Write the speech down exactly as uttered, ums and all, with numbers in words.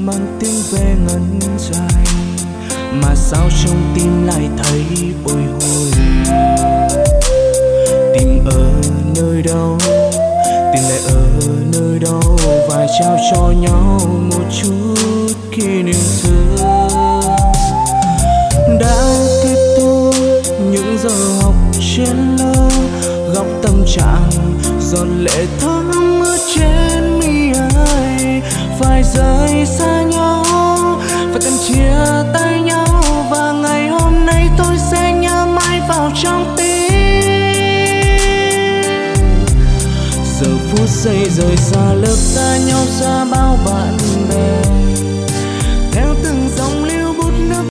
mang tiếng ve ngân dài, mà sao trong tim lại thấy bồi hồi. Tình ở nơi đâu, tình lại ở nơi đâu, và trao cho nhau một chút kỷ niệm xưa. Đã kết thúc những giờ học trên lớp, góc tâm trạng giọt lệ thấm ướt trên mi ai. Phải rời xa nhau, phải cần chia tay nhau, và ngày hôm nay tôi sẽ nhớ mãi vào trong tim. Giờ phút giây rời xa lớp xa nhau, xa bao bạn